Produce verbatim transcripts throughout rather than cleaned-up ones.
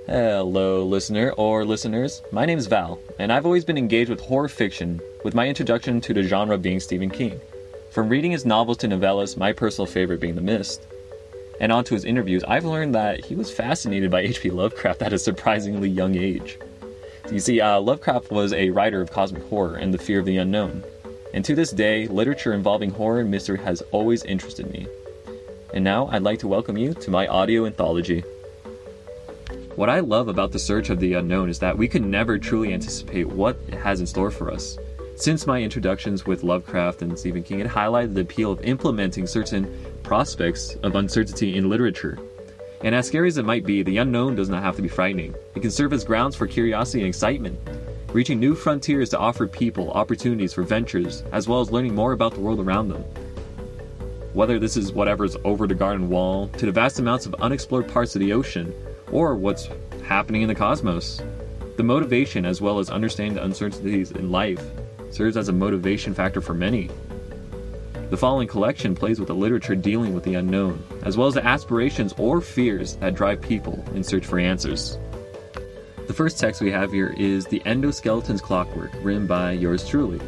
Hello, listener or listeners. My name is Val, and I've always been engaged with horror fiction, with my introduction to the genre being Stephen King. From reading his novels to novellas, my personal favorite being The Mist, and onto his interviews, I've learned that he was fascinated by H P Lovecraft at a surprisingly young age. You see, uh, Lovecraft was a writer of cosmic horror and the fear of the unknown. And to this day, literature involving horror and mystery has always interested me. And now, I'd like to welcome you to my audio anthology. What I love about the search of the unknown is that we could never truly anticipate what it has in store for us. Since my introductions with Lovecraft and Stephen King, it highlighted the appeal of implementing certain prospects of uncertainty in literature. And as scary as it might be, the unknown does not have to be frightening. It can serve as grounds for curiosity and excitement, reaching new frontiers to offer people opportunities for ventures, as well as learning more about the world around them. Whether this is whatever's over the garden wall, to the vast amounts of unexplored parts of the ocean, or what's happening in the cosmos. The motivation, as well as understanding the uncertainties in life, serves as a motivation factor for many. The following collection plays with the literature dealing with the unknown, as well as the aspirations or fears that drive people in search for answers. The first text we have here is The Endoskeleton's Clockwork, written by yours truly.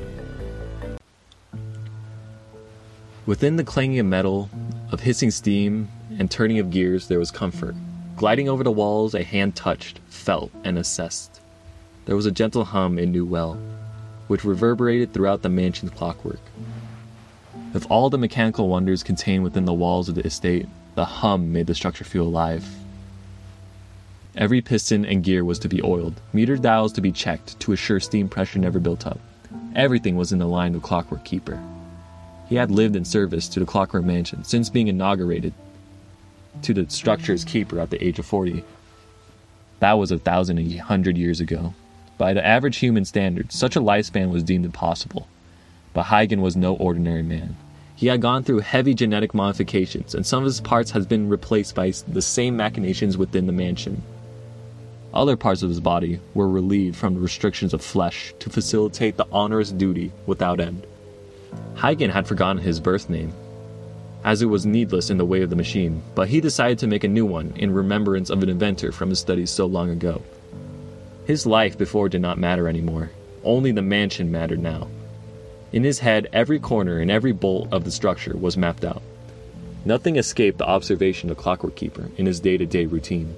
Within the clanging of metal, of hissing steam, and turning of gears, there was comfort. Gliding over the walls, a hand touched, felt, and assessed. There was a gentle hum it knew well, which reverberated throughout the mansion's clockwork. Of all the mechanical wonders contained within the walls of the estate, the hum made the structure feel alive. Every piston and gear was to be oiled, meter dials to be checked to assure steam pressure never built up. Everything was in the line of Clockwork Keeper. He had lived in service to the Clockwork Mansion since being inaugurated to the structure's keeper at the age of forty. That was a thousand a hundred years ago. By the average human standard, such a lifespan was deemed impossible. But Huygens was no ordinary man. He had gone through heavy genetic modifications, and some of his parts had been replaced by the same machinations within the mansion. Other parts of his body were relieved from the restrictions of flesh to facilitate the onerous duty without end. Huygens had forgotten his birth name, as it was needless in the way of the machine, but he decided to make a new one in remembrance of an inventor from his studies so long ago. His life before did not matter anymore. Only the mansion mattered now. In his head, every corner and every bolt of the structure was mapped out. Nothing escaped the observation of the Clockwork Keeper in his day-to-day routine.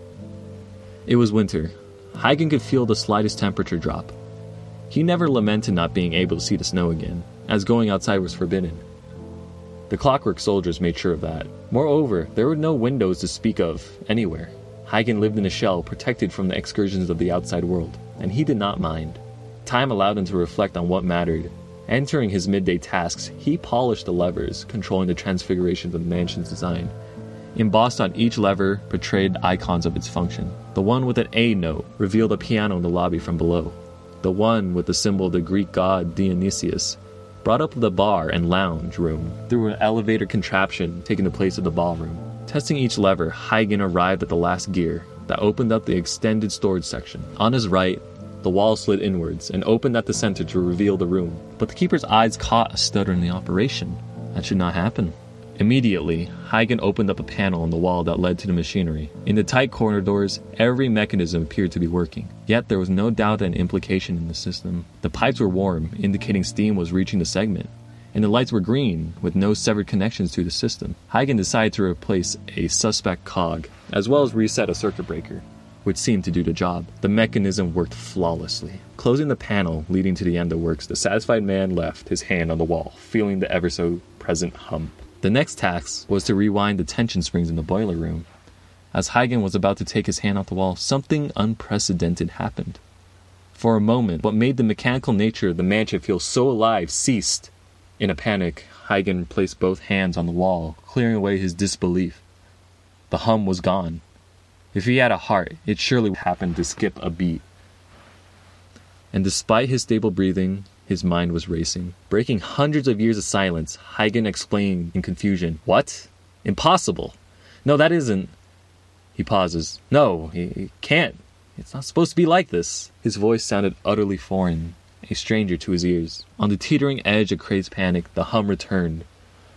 It was winter. Huygens could feel the slightest temperature drop. He never lamented not being able to see the snow again, as going outside was forbidden. The clockwork soldiers made sure of that. Moreover, there were no windows to speak of anywhere. Huygens lived in a shell protected from the excursions of the outside world, and he did not mind. Time allowed him to reflect on what mattered. Entering his midday tasks, he polished the levers controlling the transfigurations of the mansion's design. Embossed on each lever portrayed icons of its function. The one with an A note revealed a piano in the lobby from below. The one with the symbol of the Greek god Dionysius brought up the bar and lounge room through an elevator contraption taking the place of the ballroom. Testing each lever, Huygens arrived at the last gear that opened up the extended storage section. On his right, the wall slid inwards and opened at the center to reveal the room. But the keeper's eyes caught a stutter in the operation. That should not happen. Immediately, Huygens opened up a panel on the wall that led to the machinery. In the tight corridors, every mechanism appeared to be working. Yet there was no doubt and implication in the system. The pipes were warm, indicating steam was reaching the segment, and the lights were green, with no severed connections to the system. Huygens decided to replace a suspect cog, as well as reset a circuit breaker, which seemed to do the job. The mechanism worked flawlessly. Closing the panel leading to the end of works, the satisfied man left his hand on the wall, feeling the ever-so-present hum. The next task was to rewind the tension springs in the boiler room. As Huygens was about to take his hand off the wall, something unprecedented happened. For a moment, what made the mechanical nature of the mansion feel so alive ceased. In a panic, Huygens placed both hands on the wall, clearing away his disbelief. The hum was gone. If he had a heart, it surely happened to skip a beat. And despite his stable breathing, his mind was racing. Breaking hundreds of years of silence, Huygens explained in confusion. What? Impossible. No, that isn't... He pauses. No, it can't. It's not supposed to be like this. His voice sounded utterly foreign, a stranger to his ears. On the teetering edge of crazed panic, the hum returned.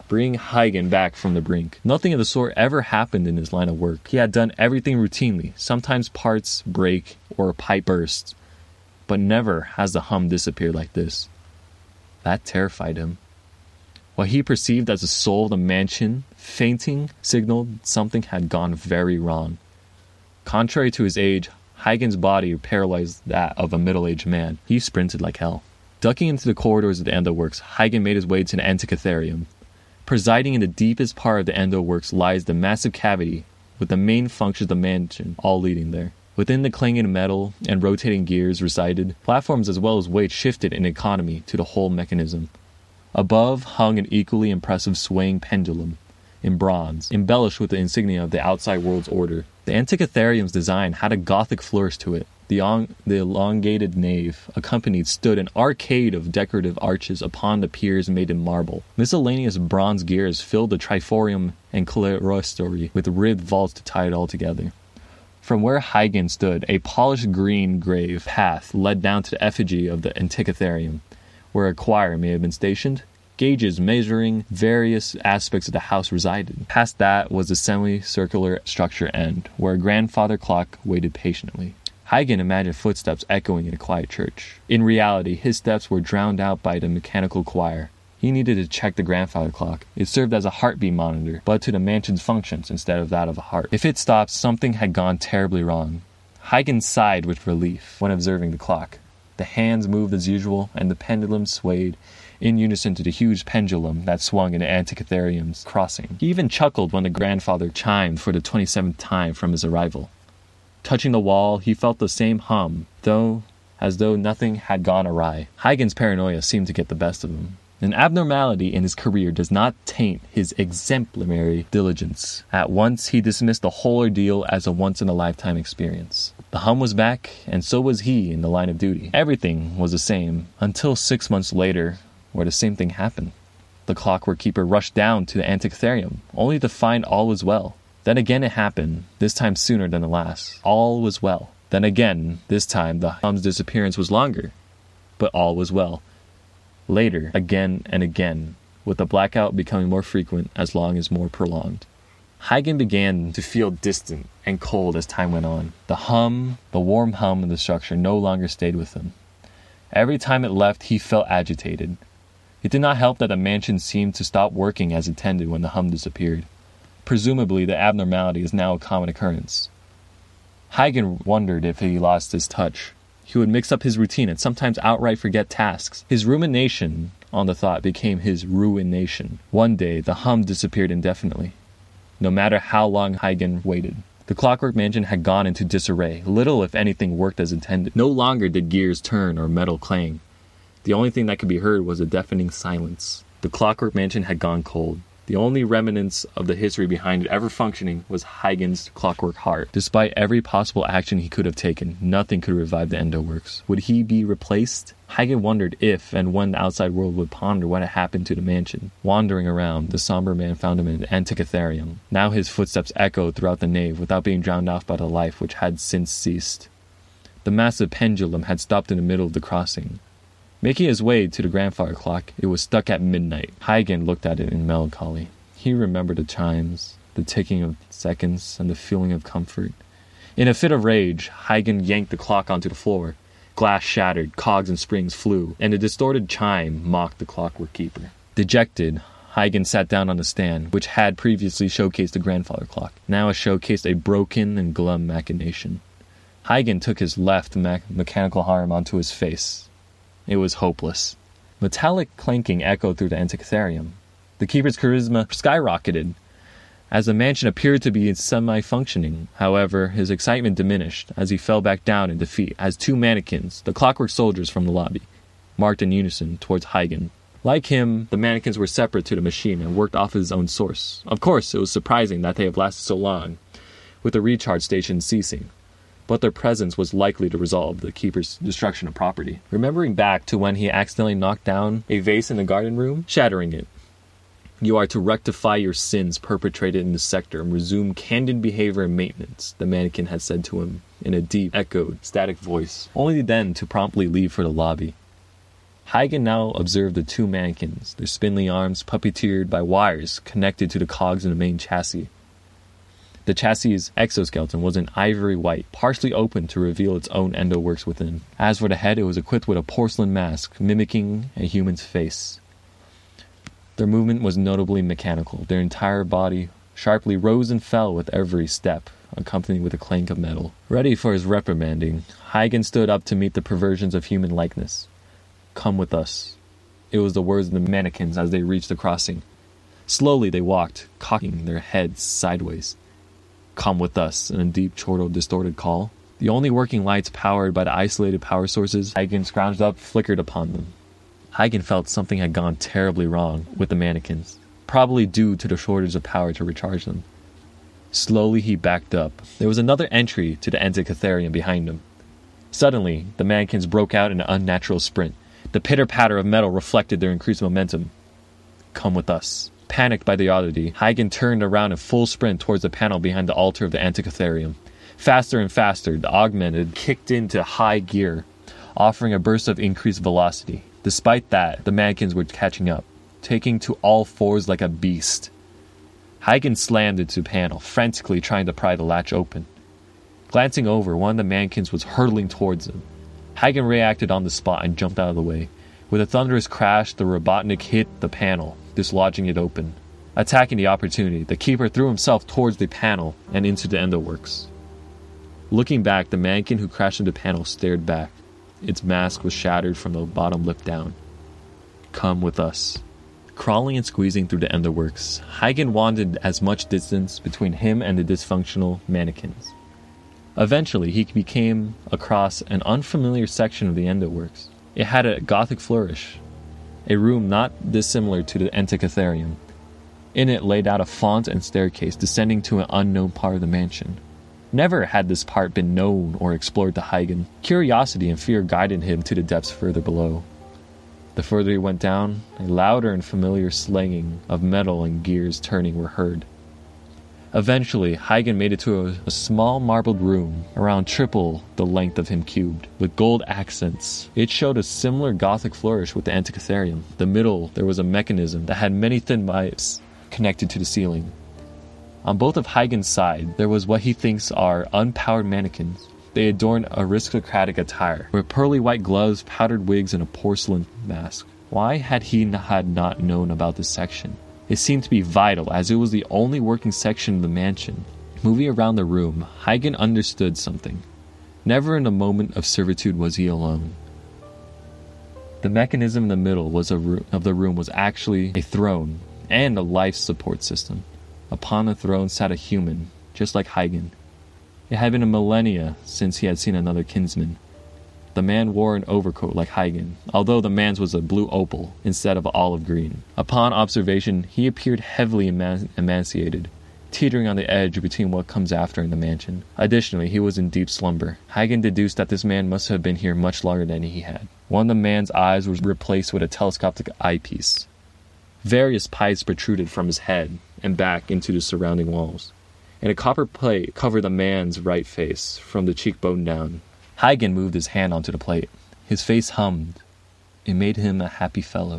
bringing Huygens back from the brink. Nothing of the sort ever happened in his line of work. He had done everything routinely. Sometimes parts break or a pipe bursts, but never has the hum disappeared like this. That terrified him. What he perceived as the soul of the mansion fainting signaled something had gone very wrong. Contrary to his age, Huygens' body paralyzed that of a middle-aged man. He sprinted like hell. Ducking into the corridors of the Endo Works, Huygens made his way to the Antikythera. Presiding in the deepest part of the Endo Works lies the massive cavity, with the main functions of the mansion all leading there. Within the clanging metal and rotating gears resided platforms as well as weight shifted in economy to the whole mechanism. Above hung an equally impressive swaying pendulum, in bronze, embellished with the insignia of the outside world's order. The Antikythera's design had a Gothic flourish to it. The, on- the elongated nave accompanied stood an arcade of decorative arches upon the piers made in marble. Miscellaneous bronze gears filled the triforium and clerestory with ribbed vaults to tie it all together. From where Huygens stood, a polished green grave path led down to the effigy of the Antikythera, where a choir may have been stationed. Gauges measuring various aspects of the house resided. Past that was the semicircular structure end, where a grandfather clock waited patiently. Huygens imagined footsteps echoing in a quiet church. In reality, his steps were drowned out by the mechanical choir. He needed to check the grandfather clock. It served as a heartbeat monitor, but to the mansion's functions instead of that of a heart. If it stopped, something had gone terribly wrong. Huygens sighed with relief when observing the clock. The hands moved as usual, and the pendulum swayed in unison to the huge pendulum that swung in the Antikythera's crossing. He even chuckled when the grandfather chimed for the twenty-seventh time from his arrival. Touching the wall, he felt the same hum, though as though nothing had gone awry. Huygens' paranoia seemed to get the best of him. An abnormality in his career does not taint his exemplary diligence. At once, he dismissed the whole ordeal as a once-in-a-lifetime experience. The hum was back, and so was he in the line of duty. Everything was the same, until six months later, where the same thing happened. The clockwork keeper rushed down to the Antikythera, only to find all was well. Then again it happened, this time sooner than the last. All was well. Then again, this time the hum's disappearance was longer, but all was well. Later, again and again, with the blackout becoming more frequent as long as more prolonged. Huygens began to feel distant and cold as time went on. The hum, the warm hum of the structure no longer stayed with him. Every time it left, he felt agitated. It did not help that the mansion seemed to stop working as intended when the hum disappeared. Presumably, the abnormality is now a common occurrence. Huygens wondered if he lost his touch. He would mix up his routine and sometimes outright forget tasks. His rumination on the thought became his ruination. One day, the hum disappeared indefinitely, no matter how long Huygens waited. The clockwork mansion had gone into disarray. Little, if anything, worked as intended. No longer did gears turn or metal clang. The only thing that could be heard was a deafening silence. The clockwork mansion had gone cold. The only remnants of the history behind it ever functioning was Huygens' clockwork heart. Despite every possible action he could have taken, nothing could revive the Endo Works. Would he be replaced? Huygens wondered if and when the outside world would ponder what had happened to the mansion. Wandering around, the somber man found him in the Antikythera. Now his footsteps echoed throughout the nave without being drowned off by the life which had since ceased. The massive pendulum had stopped in the middle of the crossing. Making his way to the grandfather clock, it was stuck at midnight. Huygens looked at it in melancholy. He remembered the chimes, the ticking of seconds, and the feeling of comfort. In a fit of rage, Huygens yanked the clock onto the floor. Glass shattered, cogs and springs flew, and a distorted chime mocked the clockwork keeper. Dejected, Huygens sat down on the stand, which had previously showcased the grandfather clock. Now it showcased a broken and glum machination. Huygens took his left me- mechanical arm onto his face. It was hopeless. Metallic clanking echoed through the Antikythera. The keeper's charisma skyrocketed, as the mansion appeared to be semi-functioning. However, his excitement diminished as he fell back down in defeat as two mannequins, the clockwork soldiers from the lobby, marched in unison towards Huygens. Like him, the mannequins were separate to the machine and worked off his own source. Of course, it was surprising that they have lasted so long, with the recharge station ceasing. But their presence was likely to resolve the keeper's destruction of property. Remembering back to when he accidentally knocked down a vase in the garden room, shattering it. You are to rectify your sins perpetrated in the sector and resume candid behavior and maintenance, the mannequin had said to him in a deep, echoed, static voice, only then to promptly leave for the lobby. Huygens now observed the two mannequins, their spindly arms puppeteered by wires connected to the cogs in the main chassis. The chassis' exoskeleton was an ivory white, partially open to reveal its own endoworks within. As for the head, it was equipped with a porcelain mask, mimicking a human's face. Their movement was notably mechanical. Their entire body sharply rose and fell with every step, accompanied with a clank of metal. Ready for his reprimanding, Huygens stood up to meet the perversions of human likeness. "Come with us." It was the words of the mannequins as they reached the crossing. Slowly they walked, cocking their heads sideways. "Come with us," in a deep, chortled, distorted call. The only working lights powered by the isolated power sources Huygens scrounged up flickered upon them. Huygens felt something had gone terribly wrong with the mannequins, probably due to the shortage of power to recharge them. Slowly he backed up. There was another entry to the Antikythera behind him. Suddenly, the mannequins broke out in an unnatural sprint. The pitter-patter of metal reflected their increased momentum. "Come with us." Panicked by the oddity, Huygens turned around in full sprint towards the panel behind the altar of the Antikythera. Faster and faster, the augmented kicked into high gear, offering a burst of increased velocity. Despite that, the mannequins were catching up, taking to all fours like a beast. Huygens slammed into the panel, frantically trying to pry the latch open. Glancing over, one of the mannequins was hurtling towards him. Huygens reacted on the spot and jumped out of the way. With a thunderous crash, the Robotnik hit the panel, dislodging it open. Attacking the opportunity, the keeper threw himself towards the panel and into the endoworks. Looking back, the mannequin who crashed into the panel stared back. Its mask was shattered from the bottom lip down. "Come with us." Crawling and squeezing through the endoworks, Huygens wanted as much distance between him and the dysfunctional mannequins. Eventually, he became across an unfamiliar section of the endoworks. It had a Gothic flourish, a room not dissimilar to the Antikythera. In it laid out a font and staircase descending to an unknown part of the mansion. Never had this part been known or explored to Huygens. Curiosity and fear guided him to the depths further below. The further he went down, a louder and familiar slanging of metal and gears turning were heard. Eventually, Huygens made it to a, a small marbled room, around triple the length of him cubed, with gold accents. It showed a similar Gothic flourish with the Antikythera. The middle, there was a mechanism that had many thin pipes connected to the ceiling. On both of Huygens' side, there was what he thinks are unpowered mannequins. They adorned aristocratic attire, with pearly white gloves, powdered wigs, and a porcelain mask. Why had he had not known about this section? It seemed to be vital, as it was the only working section of the mansion. Moving around the room, Huygens understood something. Never in a moment of servitude was he alone. The mechanism in the middle was a ro- of the room was actually a throne and a life support system. Upon the throne sat a human, just like Huygens. It had been a millennia since he had seen another kinsman. The man wore an overcoat like Huygens, although the man's was a blue opal instead of olive green. Upon observation, he appeared heavily eman- emaciated, teetering on the edge between what comes after in the mansion. Additionally, he was in deep slumber. Huygens deduced that this man must have been here much longer than he had. One of the man's eyes was replaced with a telescopic eyepiece. Various pipes protruded from his head and back into the surrounding walls, and a copper plate covered the man's right face from the cheekbone down. Huygens moved his hand onto the plate. His face hummed. It made him a happy fellow.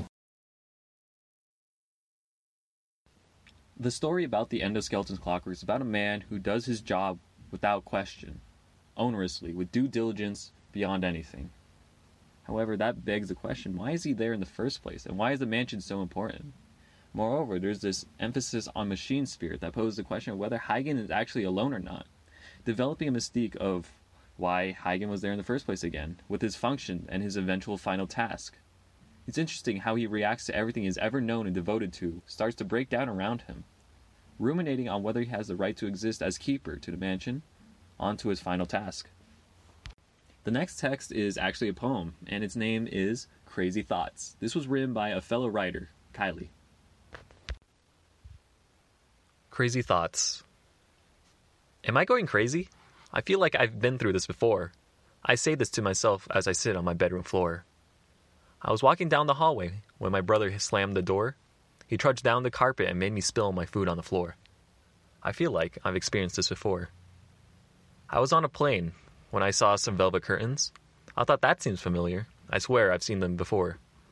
The story about the endoskeleton's clockwork is about a man who does his job without question, onerously, with due diligence beyond anything. However, that begs the question, why is he there in the first place, and why is the mansion so important? Moreover, there's this emphasis on machine spirit that poses the question of whether Huygens is actually alone or not, developing a mystique of why Huygens was there in the first place again, with his function and his eventual final task. It's interesting how he reacts to everything he's ever known and devoted to, starts to break down around him, ruminating on whether he has the right to exist as keeper to the mansion, on to his final task. The next text is actually a poem, and its name is Crazy Thoughts. This was written by a fellow writer, Kylie. Crazy Thoughts. Am I going crazy? I feel like I've been through this before. I say this to myself as I sit on my bedroom floor. I was walking down the hallway when my brother slammed the door. He trudged down the carpet and made me spill my food on the floor. I feel like I've experienced this before. I was on a plane when I saw some velvet curtains. I thought that seems familiar. I swear I've seen them before.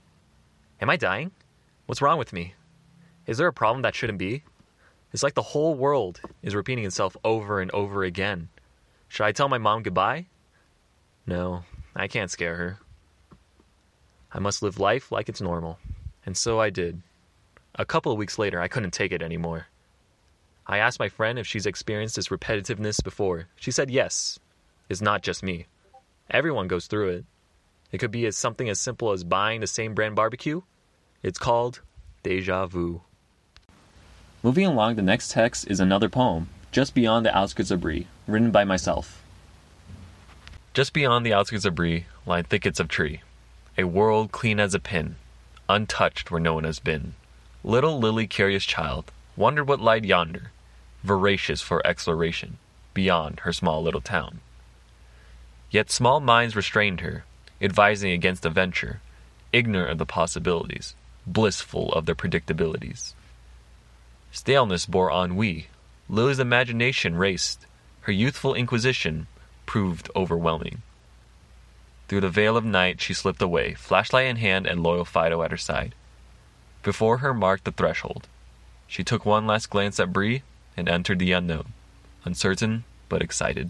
Am I dying? What's wrong with me? Is there a problem that shouldn't be? It's like the whole world is repeating itself over and over again. Should I tell my mom goodbye? No, I can't scare her. I must live life like it's normal. And so I did. A couple of weeks later, I couldn't take it anymore. I asked my friend if she's experienced this repetitiveness before. She said yes. It's not just me. Everyone goes through it. It could be as something as simple as buying the same brand barbecue. It's called déjà vu. Moving along, the next text is another poem, Just Beyond the Outskirts of Brie, written by myself. Just beyond the outskirts of Brie lie thickets of tree, a world clean as a pin, untouched where no one has been. Little Lily, curious child, wondered what lied yonder, voracious for exploration, beyond her small little town. Yet small minds restrained her, advising against a venture, ignorant of the possibilities, blissful of their predictabilities. Staleness bore ennui. Lily's imagination raced. Her youthful inquisition proved overwhelming. Through the veil of night she slipped away, flashlight in hand and loyal Fido at her side. Before her marked the threshold. She took one last glance at Brie and entered the unknown, uncertain but excited.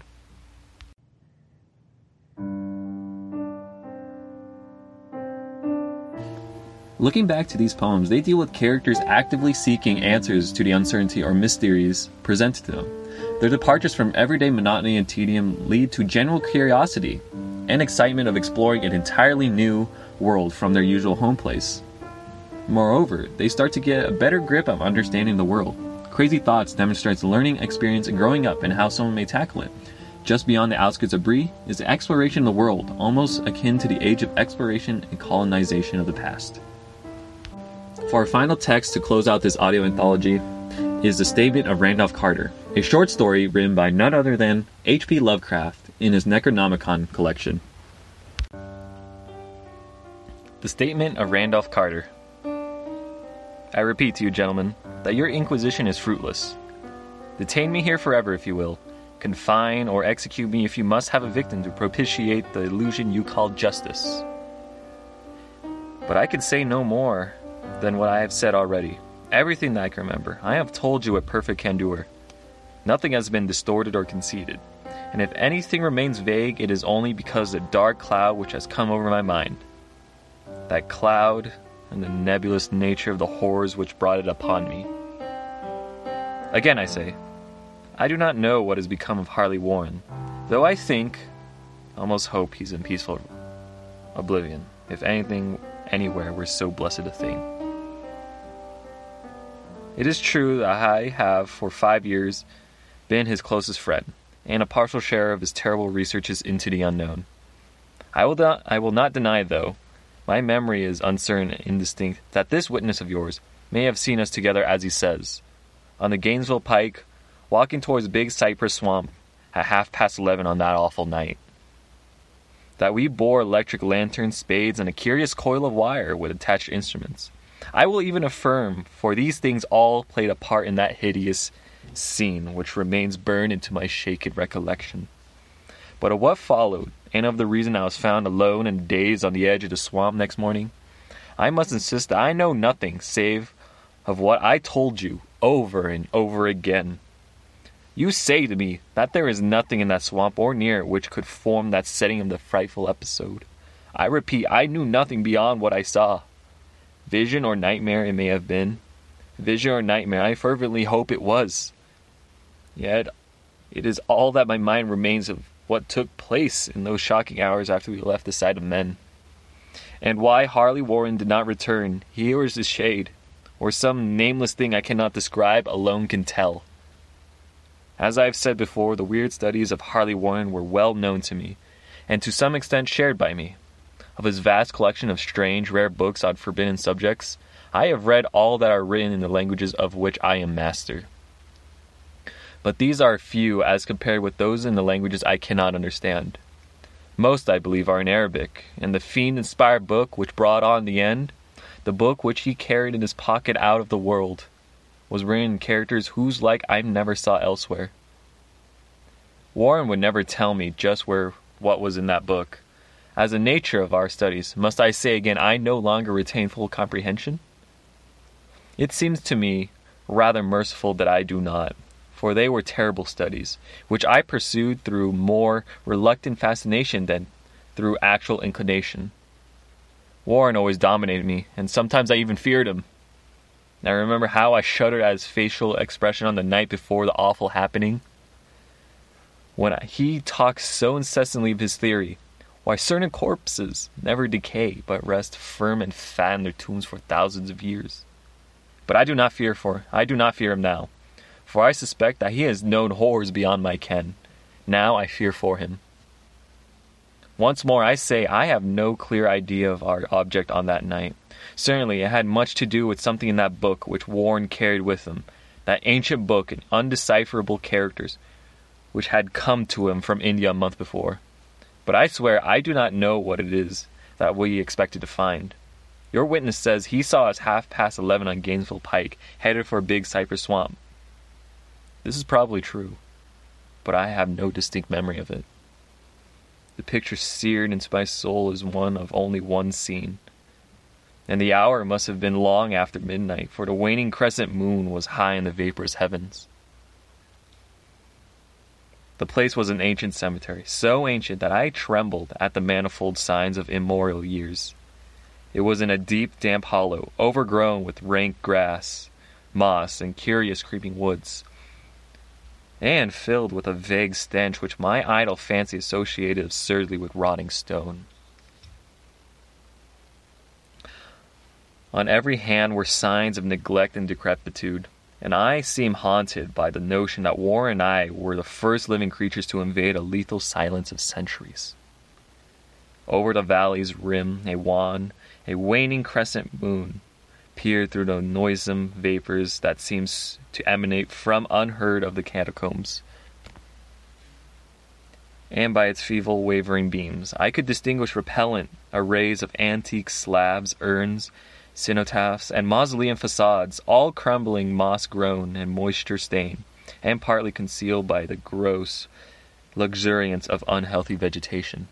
Looking back to these poems, they deal with characters actively seeking answers to the uncertainty or mysteries presented to them. Their departures from everyday monotony and tedium lead to general curiosity and excitement of exploring an entirely new world from their usual home place. Moreover, they start to get a better grip of understanding the world. Crazy Thoughts demonstrates learning experience growing up and how someone may tackle it. Just Beyond the Outskirts of Brie is the exploration of the world, almost akin to the age of exploration and colonization of the past. For our final text to close out this audio anthology is The Statement of Randolph Carter, a short story written by none other than H P Lovecraft in his Necronomicon collection. The Statement of Randolph Carter. I repeat to you, gentlemen, that your inquisition is fruitless. Detain me here forever, if you will. Confine or execute me if you must have a victim to propitiate the illusion you call justice. But I can say no more than what I have said already. Everything that I can remember, I have told you with perfect candor. Nothing has been distorted or conceited. And if anything remains vague, it is only because of the dark cloud which has come over my mind. That cloud and the nebulous nature of the horrors which brought it upon me. Again I say, I do not know what has become of Harley Warren, though I think, almost hope he's in peaceful oblivion, if anything anywhere were so blessed a thing. It is true that I have, for five years, been his closest friend, and a partial share of his terrible researches into the unknown. I will not, I will not deny, though, my memory is uncertain and indistinct, that this witness of yours may have seen us together, as he says, on the Gainesville Pike, walking towards Big Cypress Swamp at half past eleven on that awful night. That we bore electric lanterns, spades, and a curious coil of wire with attached instruments. I will even affirm, for these things all played a part in that hideous scene which remains burned into my shaken recollection. But of what followed, and of the reason I was found alone and dazed on the edge of the swamp next morning, I must insist that I know nothing save of what I told you over and over again. You say to me that there is nothing in that swamp or near it which could form that setting of the frightful episode. I repeat, I knew nothing beyond what I saw. Vision or nightmare it may have been. Vision or nightmare, I fervently hope it was. Yet, it is all that my mind remains of what took place in those shocking hours after we left the sight of men. And why Harley Warren did not return, he or his shade, or some nameless thing I cannot describe, alone can tell. As I have said before, the weird studies of Harley Warren were well known to me, and to some extent shared by me. Of his vast collection of strange, rare books on forbidden subjects, I have read all that are written in the languages of which I am master. But these are few as compared with those in the languages I cannot understand. Most, I believe, are in Arabic, and the fiend-inspired book which brought on the end, the book which he carried in his pocket out of the world, was written in characters whose like I never saw elsewhere. Warren would never tell me just where what was in that book. As the nature of our studies, must I say again, I no longer retain full comprehension? It seems to me rather merciful that I do not, for they were terrible studies, which I pursued through more reluctant fascination than through actual inclination. Warren always dominated me, and sometimes I even feared him. I remember how I shuddered at his facial expression on the night before the awful happening, when I, he talked so incessantly of his theory, why certain corpses never decay, but rest firm and fat in their tombs for thousands of years. But I do not fear for I do not fear him now, for I suspect that he has known horrors beyond my ken. Now I fear for him. Once more I say I have no clear idea of our object on that night. Certainly it had much to do with something in that book which Warren carried with him, that ancient book in undecipherable characters which had come to him from India a month before. But I swear I do not know what it is that we expected to find. Your witness says he saw us half past eleven on Gainesville Pike, headed for Big Cypress Swamp. This is probably true, but I have no distinct memory of it. The picture seared into my soul is one of only one scene, and the hour must have been long after midnight, for the waning crescent moon was high in the vaporous heavens. The place was an ancient cemetery, so ancient that I trembled at the manifold signs of immemorial years. It was in a deep, damp hollow, overgrown with rank grass, moss, and curious creeping woods, and filled with a vague stench which my idle fancy associated absurdly with rotting stone. On every hand were signs of neglect and decrepitude, and I seem haunted by the notion that Warren and I were the first living creatures to invade a lethal silence of centuries. Over the valley's rim, a wan, a waning crescent moon peered through the noisome vapors that seems to emanate from unheard of the catacombs. And by its feeble, wavering beams, I could distinguish repellent arrays of antique slabs, urns, cenotaphs, and mausoleum facades, all crumbling, moss-grown, and moisture-stained, and partly concealed by the gross luxuriance of unhealthy vegetation.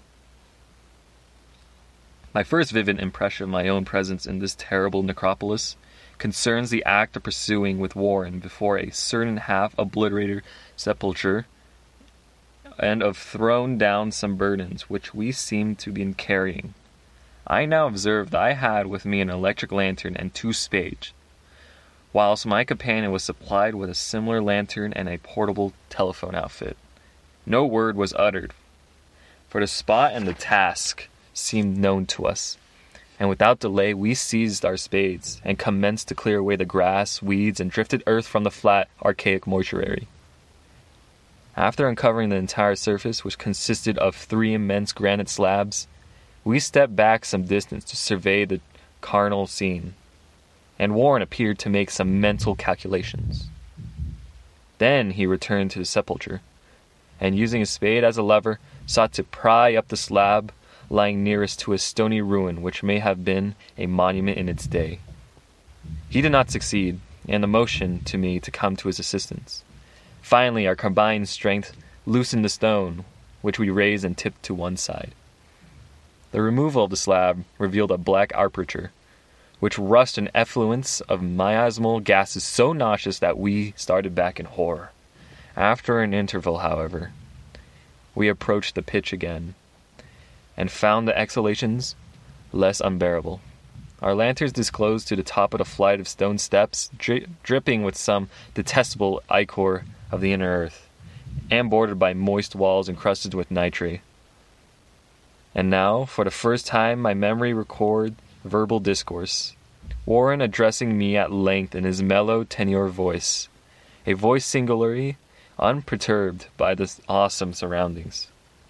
My first vivid impression of my own presence in this terrible necropolis concerns the act of pursuing with Warren before a certain half-obliterated sepulchre, and of throwing down some burdens which we seemed to be carrying. I now observed that I had with me an electric lantern and two spades, whilst my companion was supplied with a similar lantern and a portable telephone outfit. No word was uttered, for the spot and the task seemed known to us, and without delay we seized our spades and commenced to clear away the grass, weeds, and drifted earth from the flat, archaic mortuary. After uncovering the entire surface, which consisted of three immense granite slabs, we stepped back some distance to survey the carnal scene, and Warren appeared to make some mental calculations. Then he returned to the sepulchre, and using his spade as a lever, sought to pry up the slab lying nearest to a stony ruin which may have been a monument in its day. He did not succeed, and the motion to me to come to his assistance. Finally, our combined strength loosened the stone, which we raised and tipped to one side. The removal of the slab revealed a black aperture, which rushed an effluence of miasmal gases so nauseous that we started back in horror. After an interval, however, we approached the pitch again, and found the exhalations less unbearable. Our lanterns disclosed to the top of the flight of stone steps, dri- dripping with some detestable ichor of the inner earth, and bordered by moist walls encrusted with nitrate. And now, for the first time, my memory records verbal discourse, Warren addressing me at length in his mellow tenor voice, a voice singularly unperturbed by the awesome surroundings.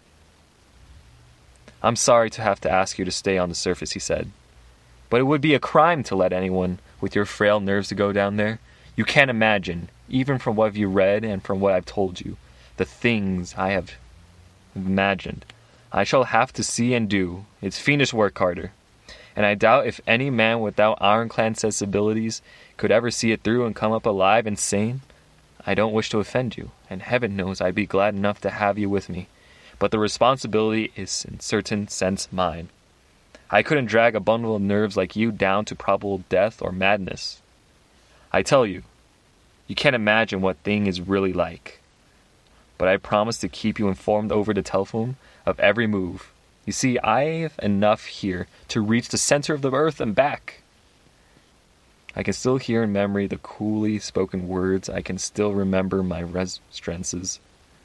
"I'm sorry to have to ask you to stay on the surface," he said, "but it would be a crime to let anyone with your frail nerves to go down there. You can't imagine, even from what you've read and from what I've told you, the things I have imagined. I shall have to see and do. It's fiendish work, Carter, and I doubt if any man without ironclad sensibilities could ever see it through and come up alive and sane. I don't wish to offend you, and heaven knows I'd be glad enough to have you with me, but the responsibility is in certain sense mine. I couldn't drag a bundle of nerves like you down to probable death or madness. I tell you, you can't imagine what thing is really like. But I promise to keep you informed over the telephone of every move. You see, I've enough here to reach the center of the earth and back. I can still hear in memory the coolly spoken words. I can still remember my remonstrances.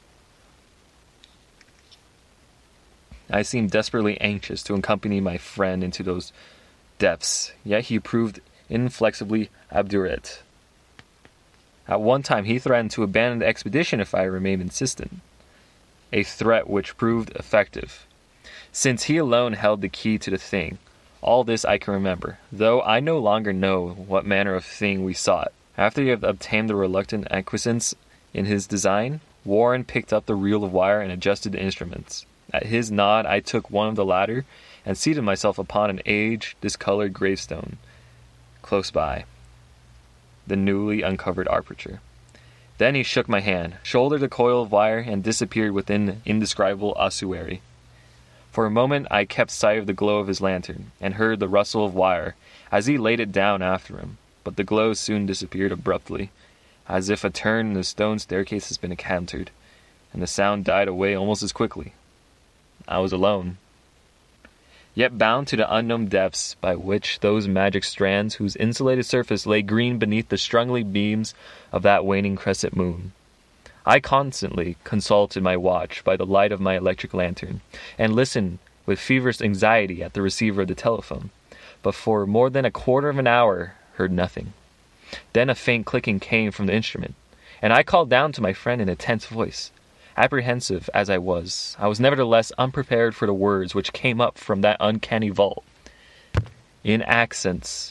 I seemed desperately anxious to accompany my friend into those depths, yet he proved inflexibly obdurate. At one time he threatened to abandon the expedition if I remained insistent, a threat which proved effective, since he alone held the key to the thing. All this I can remember, though I no longer know what manner of thing we sought. After he had obtained the reluctant acquiescence in his design, Warren picked up the reel of wire and adjusted the instruments. At his nod, I took one of the latter and seated myself upon an aged, discolored gravestone close by the newly uncovered aperture. Then he shook my hand, shouldered a coil of wire, and disappeared within the indescribable ossuary. For a moment I kept sight of the glow of his lantern, and heard the rustle of wire as he laid it down after him, but the glow soon disappeared abruptly, as if a turn in the stone staircase has been encountered, and the sound died away almost as quickly. I was alone, yet bound to the unknown depths by which those magic strands whose insulated surface lay green beneath the struggling beams of that waning crescent moon. I constantly consulted my watch by the light of my electric lantern, and listened with feverish anxiety at the receiver of the telephone, but for more than a quarter of an hour heard nothing. Then a faint clicking came from the instrument, and I called down to my friend in a tense voice. Apprehensive as I was, I was nevertheless unprepared for the words which came up from that uncanny vault, in accents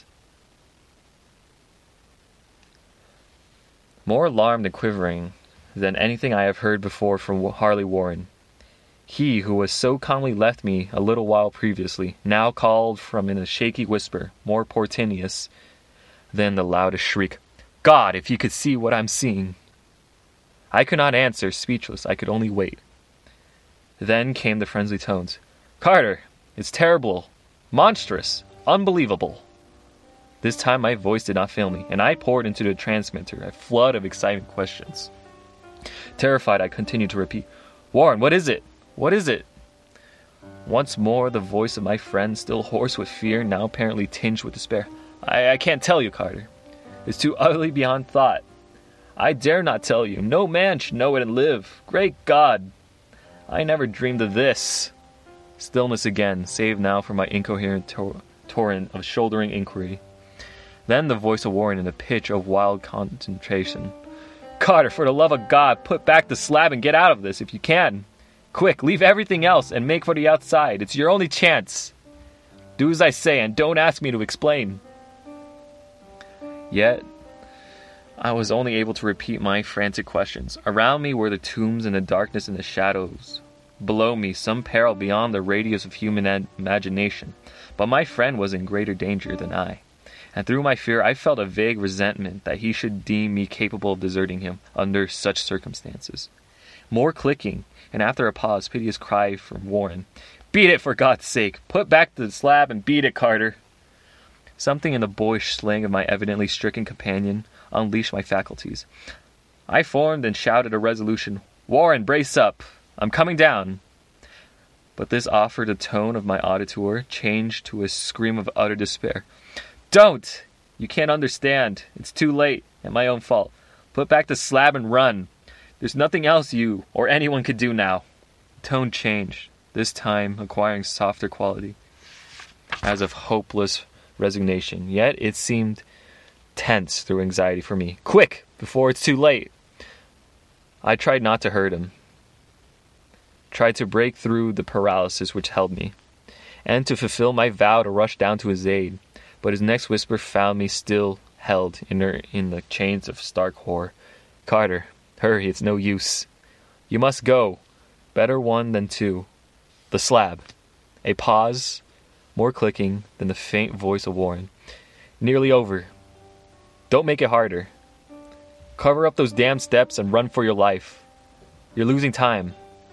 more alarmed and quivering than anything I have heard before from Harley Warren. He who was so calmly left me a little while previously, now called from in a shaky whisper, more portentous than the loudest shriek, "God, if you could see what I'm seeing!" I could not answer, speechless. I could only wait. Then came the friendly tones. "Carter, it's terrible, monstrous, unbelievable." This time my voice did not fail me, and I poured into the transmitter a flood of exciting questions. Terrified, I continued to repeat, "Warren, what is it? What is it?" Once more the voice of my friend, still hoarse with fear, now apparently tinged with despair. I, I can't tell you, Carter. It's too utterly beyond thought. I dare not tell you. No man should know it and live. Great God! I never dreamed of this." Stillness again, save now for my incoherent tor- torrent of shouldering inquiry. Then the voice of Warren in a pitch of wild concentration. "Carter, for the love of God, put back the slab and get out of this if you can. Quick, leave everything else and make for the outside. It's your only chance. Do as I say and don't ask me to explain." Yet I was only able to repeat my frantic questions. Around me were the tombs and the darkness and the shadows. Below me, some peril beyond the radius of human ad- imagination. But my friend was in greater danger than I, and through my fear I felt a vague resentment that he should deem me capable of deserting him under such circumstances. More clicking, and after a pause, piteous cry from Warren. "Beat it, for God's sake! Put back the slab and beat it, Carter!" Something in the boyish slang of my evidently stricken companion unleashed my faculties. I formed and shouted a resolution. "Warren, brace up! I'm coming down!" But this offered a tone of my auditor changed to a scream of utter despair. "Don't! You can't understand. It's too late, and my own fault. Put back the slab and run. There's nothing else you or anyone could do now." The tone changed, this time acquiring softer quality, as of hopeless resignation, yet it seemed tense through anxiety for me. "Quick, before it's too late!" I tried not to hurt him, tried to break through the paralysis which held me, and to fulfill my vow to rush down to his aid, but his next whisper found me still held inert in the chains of stark horror. "Carter, hurry, it's no use. You must go. Better one than two. The slab." A pause, more clicking than the faint voice of Warren. "Nearly over. Don't make it harder. Cover up those damn steps and run for your life. You're losing time.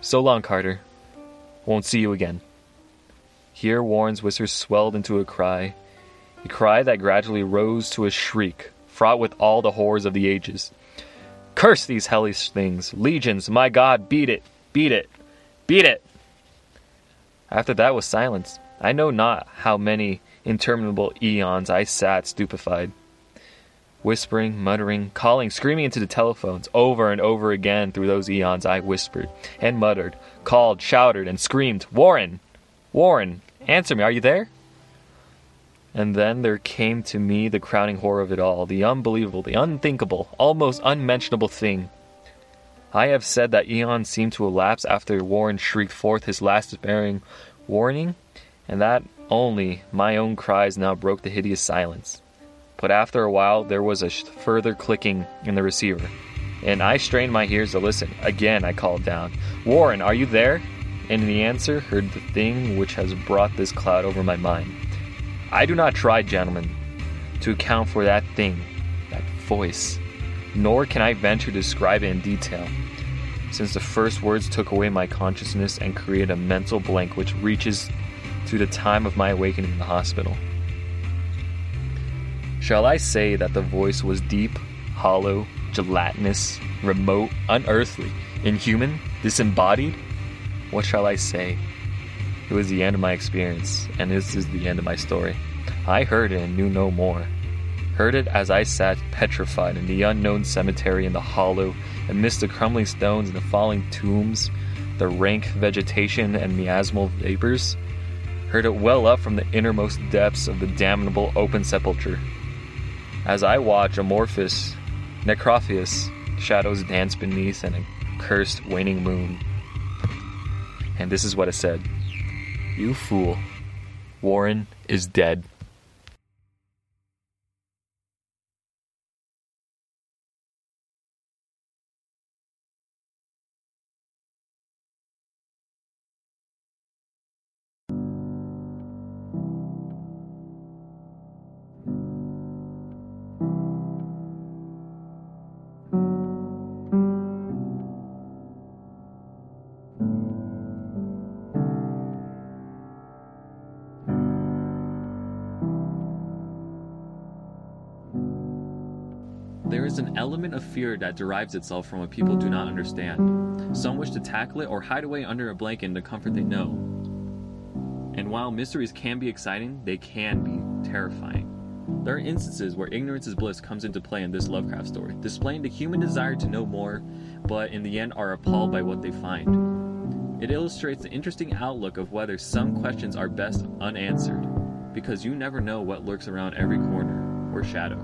So long, Carter. Won't see you again. Here Warren's whispers swelled into a cry, a cry that gradually rose to a shriek, fraught with all the horrors of the ages. Curse these hellish things! Legions, my God, beat it! Beat it! Beat it! After that was silence. I know not how many interminable eons I sat stupefied. Whispering, muttering, calling, screaming into the telephones. Over and over again through those eons I whispered and muttered, called, shouted, and screamed, Warren! Warren! Answer me, are you there? And then there came to me the crowning horror of it all, the unbelievable, the unthinkable, almost unmentionable thing. I have said that eons seemed to elapse after Warren shrieked forth his last despairing warning, and that only my own cries now broke the hideous silence. But after a while, there was a further clicking in the receiver, and I strained my ears to listen. Again I called down, Warren, are you there? And in the answer heard the thing which has brought this cloud over my mind. I do not try, gentlemen, to account for that thing, that voice, nor can I venture to describe it in detail, since the first words took away my consciousness and created a mental blank which reaches to the time of my awakening in the hospital. Shall I say that the voice was deep, hollow, gelatinous, remote, unearthly, inhuman, disembodied? What shall I say? It was the end of my experience, and this is the end of my story. I heard it and knew no more. Heard it as I sat petrified in the unknown cemetery in the hollow, amidst the crumbling stones and the falling tombs, the rank vegetation and miasmal vapors. Heard it well up from the innermost depths of the damnable open sepulchre. As I watch amorphous, necrophilous shadows dance beneath an accursed waning moon. And this is what it said. You fool. Warren is dead. There is an element of fear that derives itself from what people do not understand. Some wish to tackle it or hide away under a blanket in the comfort they know. And while mysteries can be exciting, they can be terrifying. There are instances where ignorance is bliss comes into play in this Lovecraft story, displaying the human desire to know more, but in the end are appalled by what they find. It illustrates the interesting outlook of whether some questions are best unanswered, because you never know what lurks around every corner or shadow.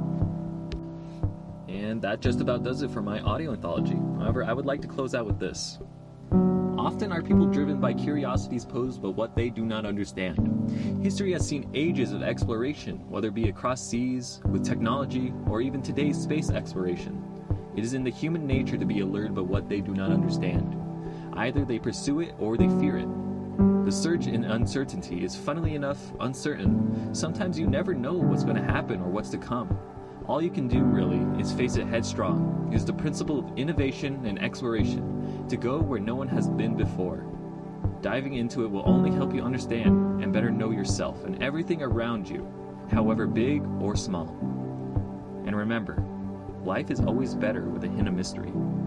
And that just about does it for my audio anthology. However, I would like to close out with this. Often are people driven by curiosities posed by what they do not understand. History has seen ages of exploration, whether it be across seas, with technology, or even today's space exploration. It is in the human nature to be allured by what they do not understand. Either they pursue it or they fear it. The search in uncertainty is, funnily enough, uncertain. Sometimes you never know what's going to happen or what's to come. All you can do, really, is face it headstrong. It is the principle of innovation and exploration, to go where no one has been before. Diving into it will only help you understand and better know yourself and everything around you, however big or small. And remember, life is always better with a hint of mystery.